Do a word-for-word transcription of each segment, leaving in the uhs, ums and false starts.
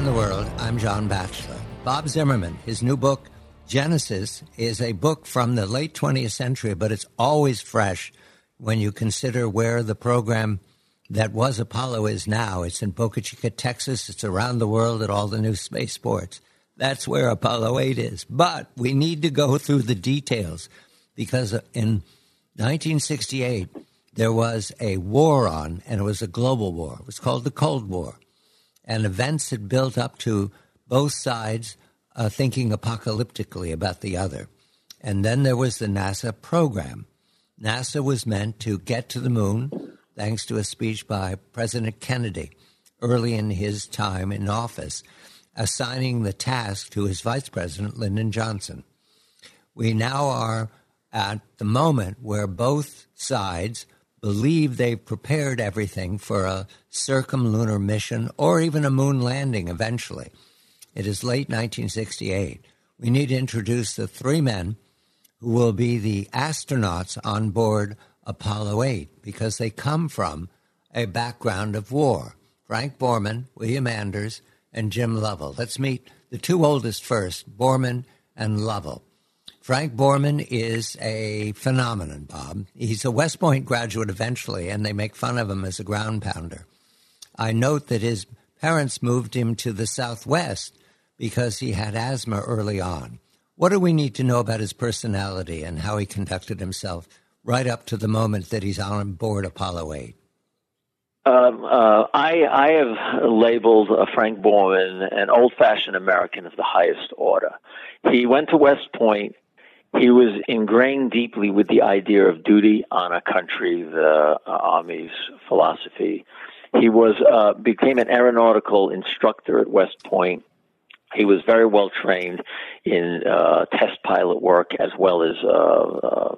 Around the World, I'm John Batchelor. Bob Zimmerman, his new book, Genesis, is a book from the late twentieth century, but it's always fresh when you consider where the program that was Apollo is now. It's in Boca Chica, Texas. It's around the world at all the new spaceports. That's where Apollo eight is. But we need to go through the details because in nineteen sixty-eight, there was a war on, and it was a global war. It was called the Cold War. And events had built up to both sides uh, thinking apocalyptically about the other. And then there was the NASA program. NASA was meant to get to the moon, thanks to a speech by President Kennedy early in his time in office, assigning the task to his vice president, Lyndon Johnson. We now are at the moment where both sides believe they've prepared everything for a circumlunar mission or even a moon landing eventually. It is late nineteen sixty-eight. We need to introduce the three men who will be the astronauts on board Apollo eight because they come from a background of war. Frank Borman, William Anders, and Jim Lovell. Let's meet the two oldest first, Borman and Lovell. Frank Borman is a phenomenon, Bob. He's a West Point graduate eventually, and they make fun of him as a ground pounder. I note that his parents moved him to the Southwest because he had asthma early on. What do we need to know about his personality and how he conducted himself right up to the moment that he's on board Apollo eight? Um, uh, I, I have labeled uh, Frank Borman an old-fashioned American of the highest order. He went to West Point. He was ingrained deeply with the idea of duty, honor, country, the uh, Army's philosophy. He was uh, became an aeronautical instructor at West Point. He was very well trained in uh, test pilot work as well as uh, uh,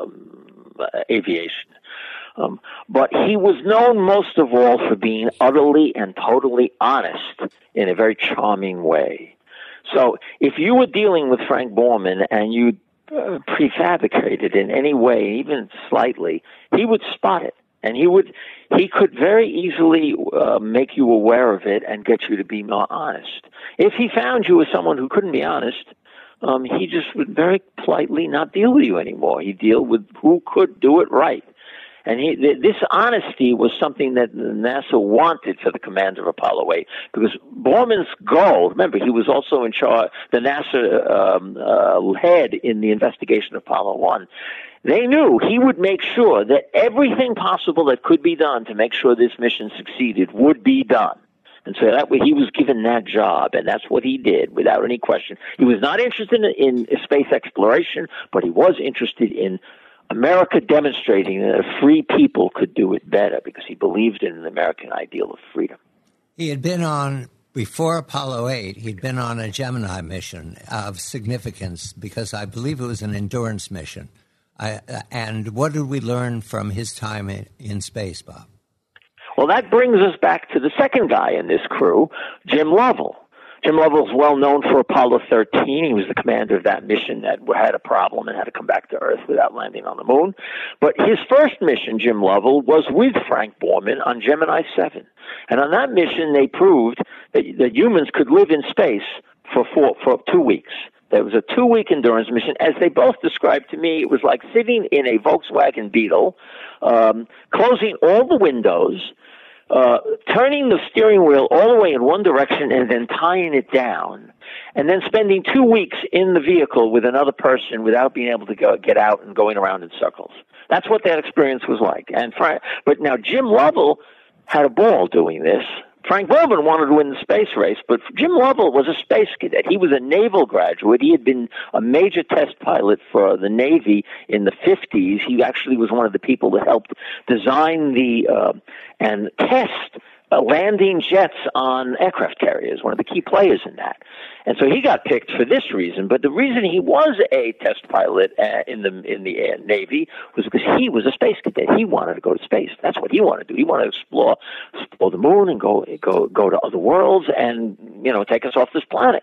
um, aviation. Um, but he was known most of all for being utterly and totally honest in a very charming way. So if you were dealing with Frank Borman and you uh, prefabricated in any way, even slightly, he would spot it. And he would, he could very easily uh, make you aware of it and get you to be more honest. If he found you as someone who couldn't be honest, um, he just would very politely not deal with you anymore. He'd deal with who could do it right. And he, th- this honesty was something that NASA wanted for the commander of Apollo eight, because Borman's goal, remember, he was also in charge, the NASA um, uh, head in the investigation of Apollo one. They knew he would make sure that everything possible that could be done to make sure this mission succeeded would be done. And so that way he was given that job, and that's what he did without any question. He was not interested in, in space exploration, but he was interested in America demonstrating that a free people could do it better because he believed in an American ideal of freedom. He had been on, before Apollo eight, he'd been on a Gemini mission of significance because I believe it was an endurance mission. I, uh, and what did we learn from his time in, in space, Bob? Well, that brings us back to the second guy in this crew, Jim Lovell. Jim Lovell is well known for Apollo thirteen. He was the commander of that mission that had a problem and had to come back to Earth without landing on the moon. But his first mission, Jim Lovell, was with Frank Borman on Gemini seven. And on that mission, they proved that, that humans could live in space for four, for two weeks. There was a two-week endurance mission. As they both described to me, it was like sitting in a Volkswagen Beetle, um, closing all the windows, uh, turning the steering wheel all the way in one direction and then tying it down, and then spending two weeks in the vehicle with another person without being able to go, get out and going around in circles. That's what that experience was like. And Frank, but now Jim Lovell had a ball doing this. Frank Borman wanted to win the space race, but Jim Lovell was a space cadet. He was a naval graduate. He had been a major test pilot for the Navy in the fifties. He actually was one of the people that helped design the uh, and test uh, landing jets on aircraft carriers, one of the key players in that. And so he got picked for this reason. But the reason he was a test pilot uh, in the in the uh, Navy was because he was a space cadet. He wanted to go to space. That's what he wanted to do. He wanted to explore explore the moon and go go go to other worlds and, you know, take us off this planet.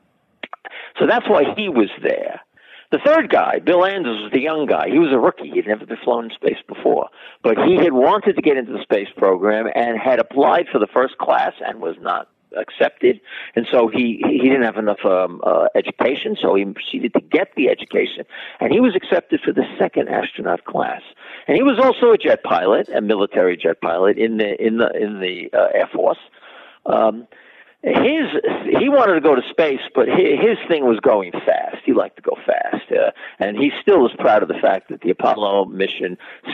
So that's why he was there. The third guy, Bill Anders, was the young guy. He was a rookie. He'd never been flown in space before. But he had wanted to get into the space program and had applied for the first class and was not accepted, and so he he didn't have enough um, uh, education, so he proceeded to get the education, and he was accepted for the second astronaut class. And he was also a jet pilot, a military jet pilot in the in the in the uh, Air Force. Um, His he wanted to go to space, but his, his thing was going fast. He liked to go fast, uh, and he still is proud of the fact that the Apollo mission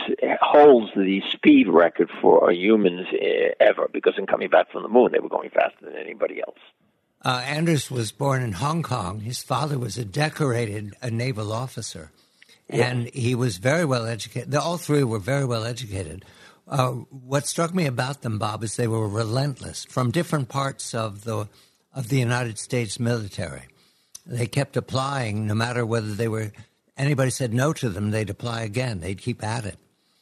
holds the speed record for humans ever. Because in coming back from the moon, they were going faster than anybody else. Uh, Anders was born in Hong Kong. His father was a decorated a naval officer, yeah. and he was very well educated. All three were very well educated. Uh, what struck me about them, Bob, is they were relentless from different parts of the of the United States military. They kept applying, no matter whether they were anybody said no to them, they'd apply again. They'd keep at it.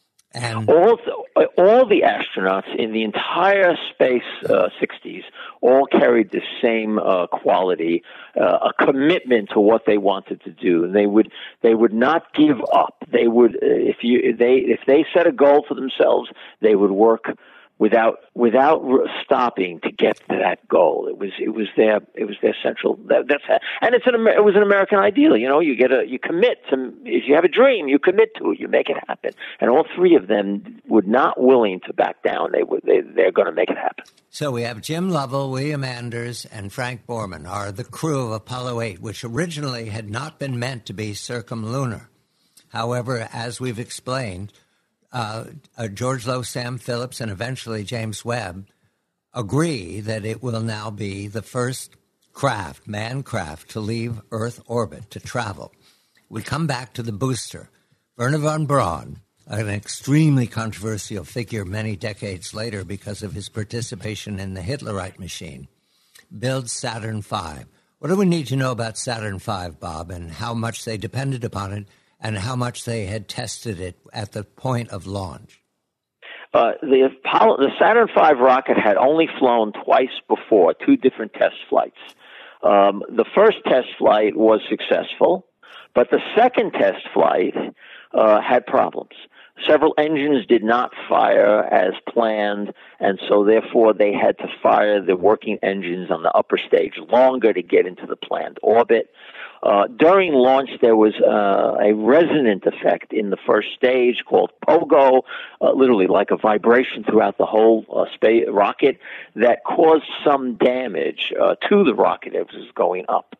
And all the, all the astronauts in the entire space uh, sixties all carried the same uh, quality, uh, a commitment to what they wanted to do, and they would they would not give up. They would uh, if you they if they set a goal for themselves, they would work without without stopping to get to that goal. It was it was their it was their central. That, that's and it's an it was an American ideal. You know, you get a you commit to if you have a dream, you commit to it, you make it happen. And all three of them were not willing to back down. They were they they're going to make it happen. So we have Jim Lovell, William Anders, and Frank Borman are the crew of Apollo eight, which originally had not been meant to be circumlunar. However, as we've explained, Uh, uh, George Low, Sam Phillips, and eventually James Webb agree that it will now be the first craft, manned craft, to leave Earth orbit, to travel. We come back to the booster. Wernher von Braun, an extremely controversial figure many decades later because of his participation in the Hitlerite machine, builds Saturn five. What do we need to know about Saturn five, Bob, and how much they depended upon it, and how much they had tested it at the point of launch? Uh, the, Apollo, the Saturn five rocket had only flown twice before, two different test flights. Um, the first test flight was successful, but the second test flight uh, had problems. Several engines did not fire as planned, and so therefore they had to fire the working engines on the upper stage longer to get into the planned orbit. Uh, during launch, there was uh, a resonant effect in the first stage called POGO, uh, literally like a vibration throughout the whole uh, space rocket that caused some damage uh, to the rocket as it was going up.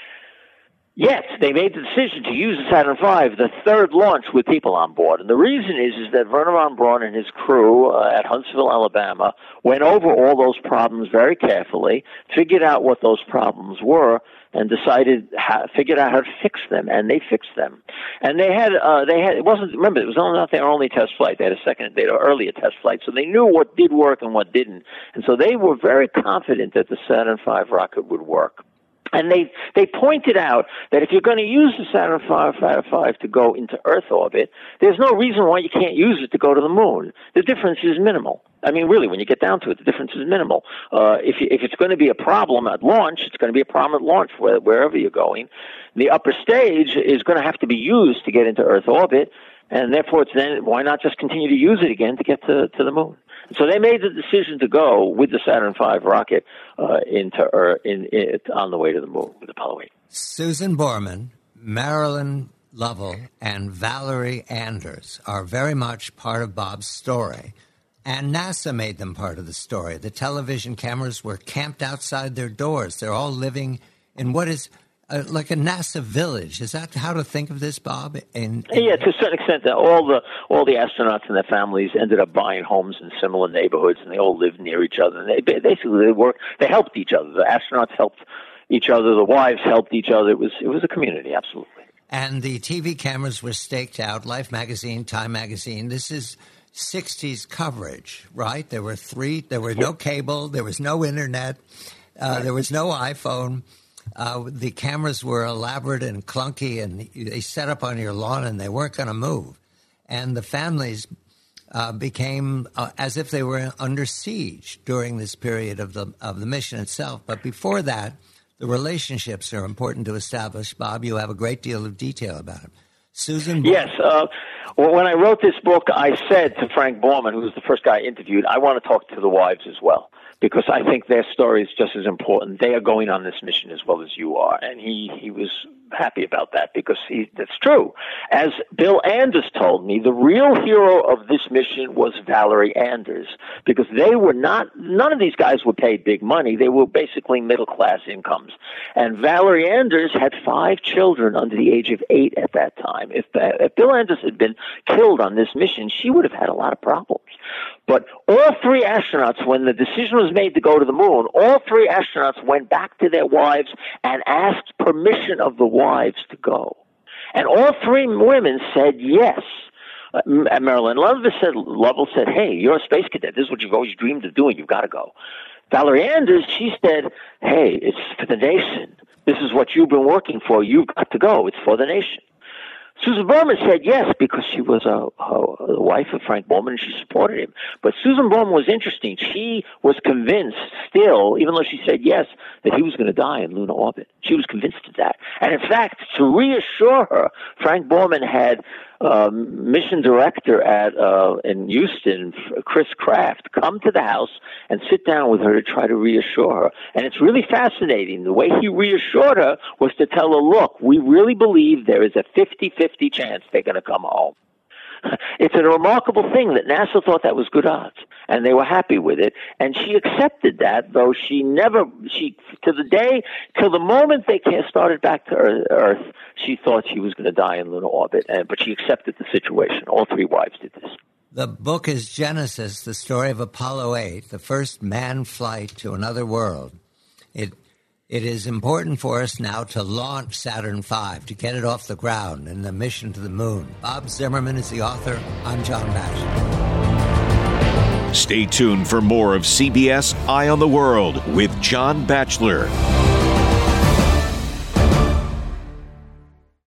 Yet, they made the decision to use the Saturn five, the third launch, with people on board. And the reason is, is that Wernher von Braun and his crew uh, at Huntsville, Alabama, went over all those problems very carefully, figured out what those problems were, and decided how, figured out how to fix them, and they fixed them. And they had, uh, they had, it wasn't, remember, it was only not their only test flight. They had a second, they had an earlier test flight, so they knew what did work and what didn't. And so they were very confident that the Saturn five rocket would work. And they they pointed out that if you're going to use the Saturn five to go into Earth orbit, there's no reason why you can't use it to go to the moon. The difference is minimal. I mean, really, when you get down to it, the difference is minimal. Uh, if you, if it's going to be a problem at launch, it's going to be a problem at launch where, wherever you're going. The upper stage is going to have to be used to get into Earth orbit, and therefore, it's then why not just continue to use it again to get to, to the moon? So they made the decision to go with the Saturn five rocket uh, into Earth, in, in, on the way to the moon with Apollo eight. Susan Borman, Marilyn Lovell, and Valerie Anders are very much part of Bob's story. And NASA made them part of the story. The television cameras were camped outside their doors. They're all living in what is uh, like a NASA village. Is that how to think of this, Bob? In, in yeah, to a certain extent, that all the all the astronauts and their families ended up buying homes in similar neighborhoods, and they all lived near each other. And they basically they worked. They helped each other. The astronauts helped each other. The wives helped each other. It was it was a community, absolutely. And the T V cameras were staked out. Life magazine, Time magazine. This is sixties coverage, right? There were three. There were no cable. There was no internet. Uh, there was no iPhone. Uh, the cameras were elaborate and clunky, and they set up on your lawn, and they weren't going to move. And the families uh, became uh, as if they were under siege during this period of the of the mission itself. But before that, the relationships are important to establish. Bob, you have a great deal of detail about it. Susan? Yes. Uh, Well, when I wrote this book, I said to Frank Borman, who was the first guy I interviewed, I want to talk to the wives as well, because I think their story is just as important. They are going on this mission as well as you are. And he, he was happy about that, because he, that's true. As Bill Anders told me, the real hero of this mission was Valerie Anders, because they were not, none of these guys were paid big money. They were basically middle-class incomes. And Valerie Anders had five children under the age of eight at that time. If, if Bill Anders had been killed on this mission, she would have had a lot of problems. But all three astronauts, when the decision was made to go to the moon, all three astronauts went back to their wives and asked permission of the wives to go. And all three women said yes. Uh, Marilyn Lovell said, Lovell said, hey, you're a space cadet. This is what you've always dreamed of doing. You've got to go. Valerie Anders, she said, hey, it's for the nation. This is what you've been working for. You've got to go. It's for the nation. Susan Borman said yes, because she was a, a, a wife of Frank Borman, and she supported him. But Susan Borman was interesting. She was convinced still, even though she said yes, that he was going to die in lunar orbit. She was convinced of that. And in fact, to reassure her, Frank Borman had um, mission director at uh, in Houston, Chris Kraft, come to the house and sit down with her to try to reassure her. And it's really fascinating. The way he reassured her was to tell her, look, we really believe there is a fifty-fifty chance they're going to come home. It's a remarkable thing that NASA thought that was good odds, and they were happy with it. And she accepted that, though she never, she to the day, till the moment they started back to Earth, she thought she was going to die in lunar orbit. And, but she accepted the situation. All three wives did this. The book is Genesis, the story of Apollo eight, the first manned flight to another world. It It is important for us now to launch Saturn five, to get it off the ground and the mission to the moon. Bob Zimmerman is the author. I'm John Batchelor. Stay tuned for more of C B S Eye on the World with John Batchelor.